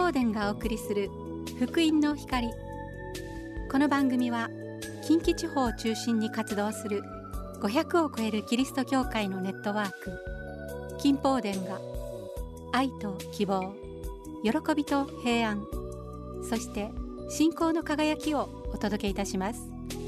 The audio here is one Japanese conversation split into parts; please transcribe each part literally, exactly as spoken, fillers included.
報殿がお送りする福音の光。この番組は近畿地方を中心に活動するごひゃくを超えるキリスト教会のネットワーク金報殿が愛と希望、喜びと平安、そして信仰の輝きをお届けいたします。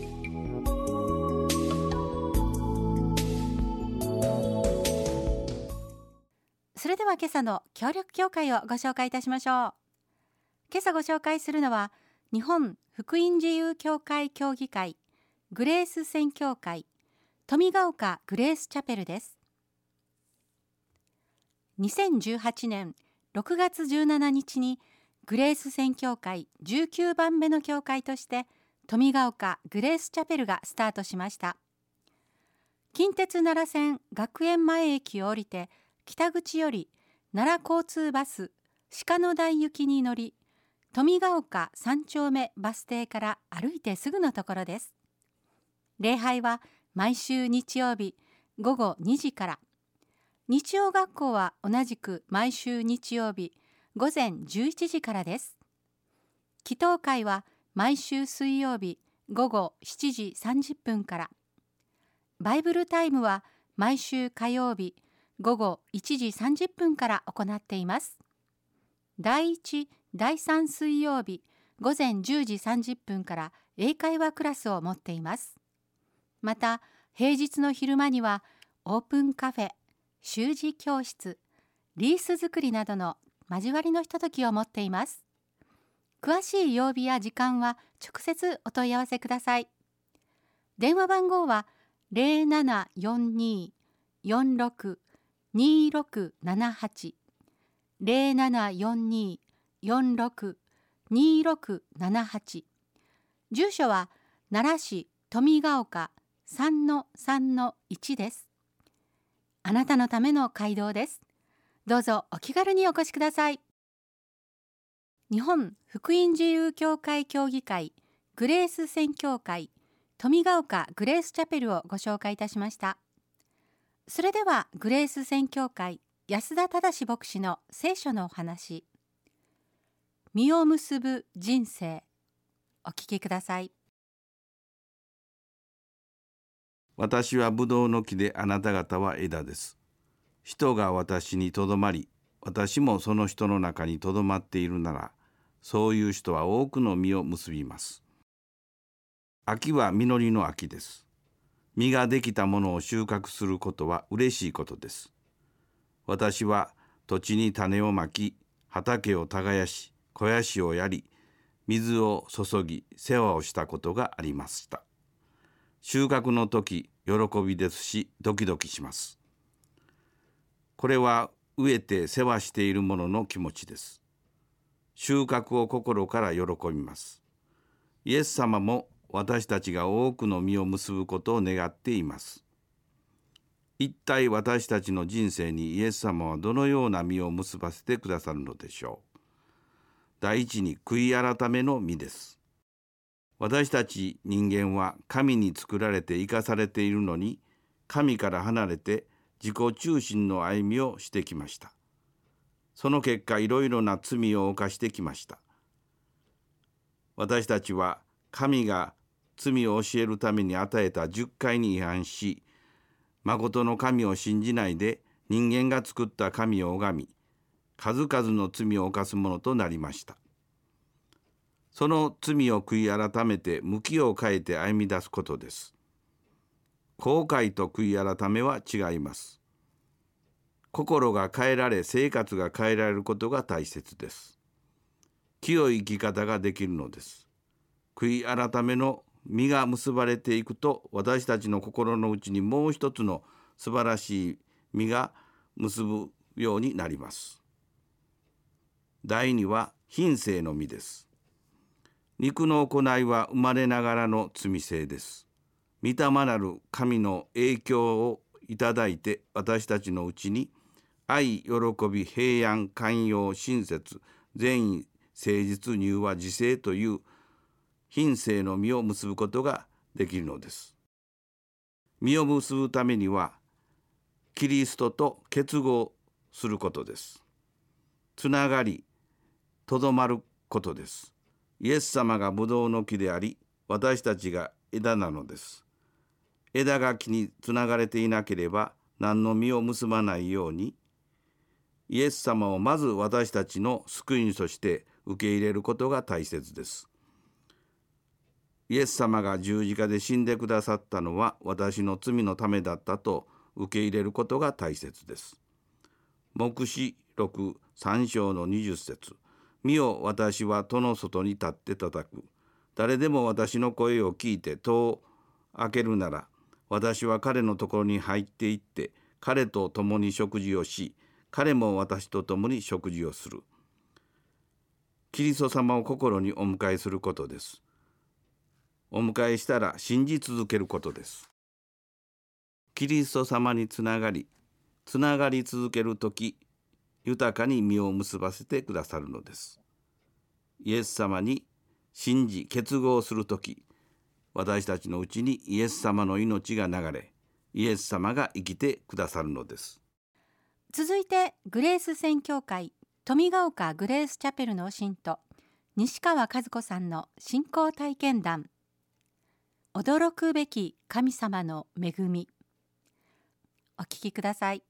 それでは今朝の協力教会をご紹介いたしましょう。今朝ご紹介するのは日本福音自由教会協議会グレース宣教会富ヶ丘グレースチャペルです。にせんじゅうはちねんろくがつじゅうしちにちにグレース宣教会じゅうきゅうばんめの教会として富ヶ丘グレースチャペルがスタートしました。近鉄奈良線学園前駅を降りて北口より奈良交通バス鹿野台行きに乗り、富ヶ丘三丁目バス停から歩いてすぐのところです。礼拝は毎週日曜日ごごにじから、日曜学校は同じく毎週日曜日ごぜんじゅういちじからです。祈祷会は毎週水曜日ごごしちじさんじゅっぷんから、バイブルタイムは毎週火曜日ごごいちじさんじゅっぷんから行っています。だいいち、だいさん水曜日ごぜんじゅうじさんじゅっぷんから英会話クラスを持っています。また、平日の昼間にはオープンカフェ、習字教室、リース作りなどの交わりのひとときを持っています。詳しい曜日や時間は直接お問い合わせください。電話番号は ゼロななよんに よんろく にろくななはち ゼロななよんに よんろく にろくななはち。住所は奈良市富ヶ丘 さんのさんのいち です。あなたのための街道です。どうぞお気軽にお越しください。日本福音自由教会協議会グレース宣教会富ヶ丘グレースチャペルをご紹介いたしました。それではグレース宣教会安田忠牧師の聖書のお話、実を結ぶ人生、お聞きください。 私はブドウの木で、あなた方は枝です。人が私にとどまり、私もその人の中にとどまっているなら、そういう人は多くの実を結びます。秋は実りの秋です。実ができたものを収穫することは嬉しいことです。私は土地に種をまき、畑を耕し、肥やしをやり、水を注ぎ、世話をしたことがありました。収穫の時、喜びですし、ドキドキします。これは植えて世話している者の気持ちです。収穫を心から喜びます。イエス様も私たちが多くの実を結ぶことを願っています。一体私たちの人生にイエス様はどのような実を結ばせてくださるのでしょう。第一に、悔い改めの実です。私たち人間は神に作られて生かされているのに、神から離れて自己中心の歩みをしてきました。その結果、いろいろな罪を犯してきました。私たちは神が罪を教えるために与えた十戒に違反し、誠の神を信じないで人間が作った神を拝み、数々の罪を犯すものとなりました。その罪を悔い改めて向きを変えて歩み出すことです。後悔と悔い改めは違います。心が変えられ、生活が変えられることが大切です。清い生き方ができるのです。悔い改めの実が結ばれていくと、私たちの心の内にもう一つの素晴らしい実が結ぶようになります。第二は品性の実です。肉の行いは生まれながらの罪性です。御霊なる神の影響をいただいて、私たちのうちに愛、喜び、平安、寛容、親切、善意、誠実、柔和、自制という品性の実を結ぶことができるのです。実を結ぶためには、キリストと結合することです。つながり、 とどまることです。イエス様がブドウの木であり、私たちが枝なのです。枝が木につながれていなければ何の実を結ばないように、イエス様をまず私たちの救い主として受け入れることが大切です。イエス様が十字架で死んでくださったのは私の罪のためだったと受け入れることが大切です。黙示録さん章のにじゅっ節、見よ私は戸の外に立って叩く。誰でも私の声を聞いて戸を開けるなら、私は彼のところに入って行って彼と共に食事をし、彼も私と共に食事をする。キリスト様を心にお迎えすることです。お迎えしたら信じ続けることです。キリスト様につながり、つながり続けるとき、豊かに実を結ばせてくださるのです。イエス様に信じ結合するとき、私たちのうちにイエス様の命が流れ、イエス様が生きてくださるのです。 続いてグレース宣教会富ヶ丘グレースチャペルの信徒西川和子さんの信仰体験談、驚くべき神様の恵み。お聞きください。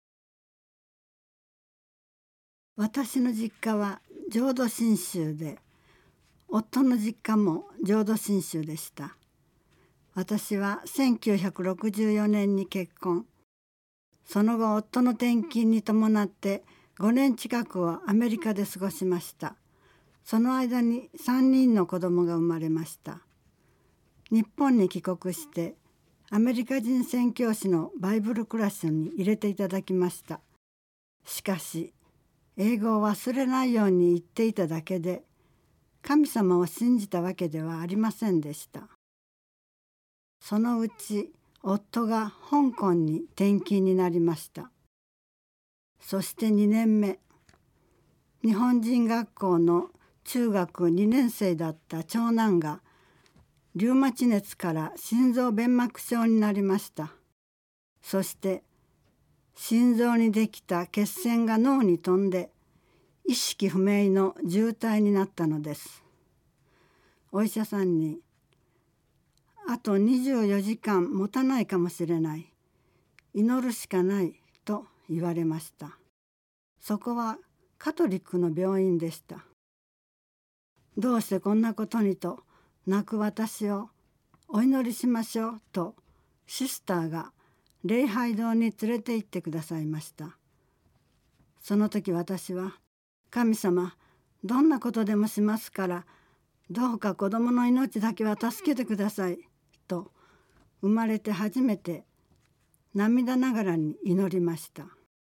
私の実家は浄土真宗で、夫の実家も浄土真宗でした。私はせんきゅうひゃくろくじゅうよねんに結婚。その後夫の転勤に伴ってごねん近くをアメリカで過ごしました。その間にさんにんの子供が生まれました。日本に帰国してアメリカ人宣教師のバイブルクラスに入れていただきました。しかし英語を忘れないように言っていただけで、神様を信じたわけではありませんでした。そのうち夫が香港に転勤になりました。そしてにねんめ、日本人学校の中学にねん生だった長男がリウマチ熱から心臓弁膜症になりました。そして心臓にできた血栓が脳に飛んで意識不明の重体になったのです。お医者さんに、あとにじゅうよじかん持たないかもしれない。祈るしかないと言われました。そこはカトリックの病院でした。どうしてこんなことにと泣く私をお祈りしましょうとシスターが礼拝堂に連れて行ってくださいました。その時私は、神様、どんなことでもしますからどうか子供の命だけは助けてくださいと生まれて初めて涙ながらに祈りました。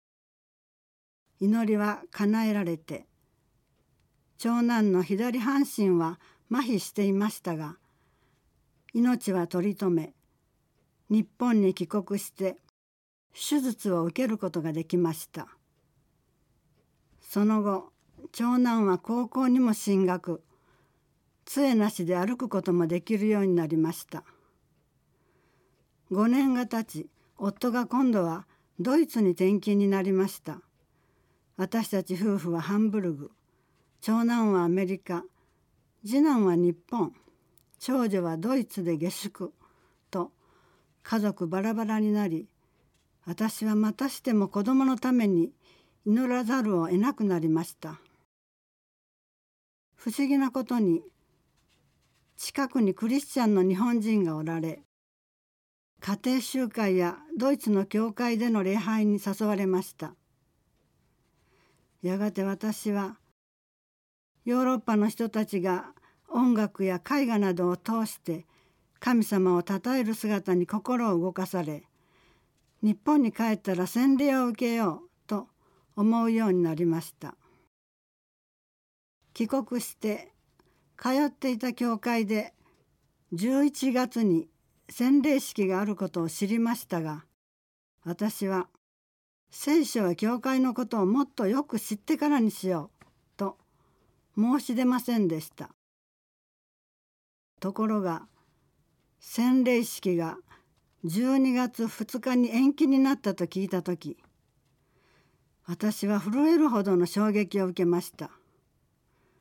祈りは叶えられて、長男の左半身は麻痺していましたが、命は取り留め、日本に帰国して手術を受けることができました。その後、長男は高校にも進学、杖なしで歩くこともできるようになりました。ごねんが経ち、夫が今度はドイツに転勤になりました。私たち夫婦はハンブルグ、長男はアメリカ、次男は日本、長女はドイツで下宿と家族バラバラになり、私はまたしても子供のために祈らざるを得なくなりました。不思議なことに、近くにクリスチャンの日本人がおられ、家庭集会やドイツの教会での礼拝に誘われました。やがて私は、ヨーロッパの人たちが音楽や絵画などを通して神様を称える姿に心を動かされ、日本に帰ったら洗礼を受けようと思うようになりました。帰国して通っていた教会でじゅういちがつに洗礼式があることを知りましたが、私は聖書や教会のことをもっとよく知ってからにしようと申し出ませんでした。ところが洗礼式がじゅうにがつふつかに延期になったと聞いたとき、私は震えるほどの衝撃を受けました。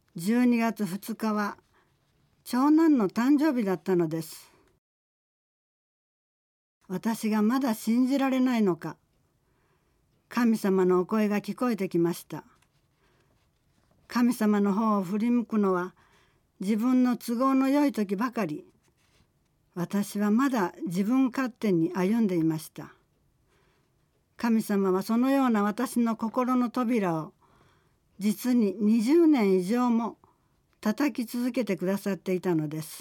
じゅうにがつふつかは長男の誕生日だったのです。私がまだ信じられないのか、神様のお声が聞こえてきました。神様の方を振り向くのは自分の都合の良い時ばかり。私はまだ自分勝手に歩んでいました。神様はそのような私の心の扉を実ににじゅうねん以上も叩き続けてくださっていたのです。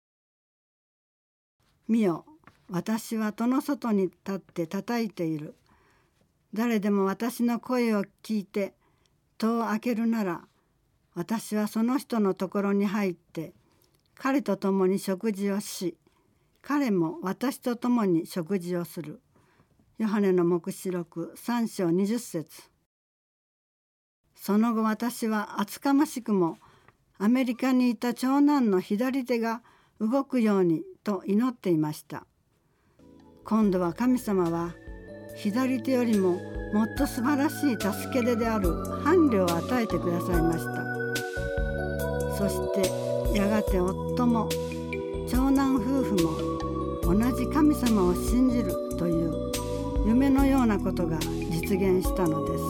見よ、私は戸の外に立って叩いている。誰でも私の声を聞いて戸を開けるなら、私はその人のところに入って彼と共に食事をし、彼も私と共に食事をする。ヨハネの黙示録さん章にじゅっ節。その後私は厚かましくもアメリカにいた長男の左手が動くようにと祈っていました。今度は神様は左手よりももっと素晴らしい助け手である伴侶を与えてくださいました。そしてやがて夫も長男夫婦も同じ神様を信じるという夢のようなことが実現したのです。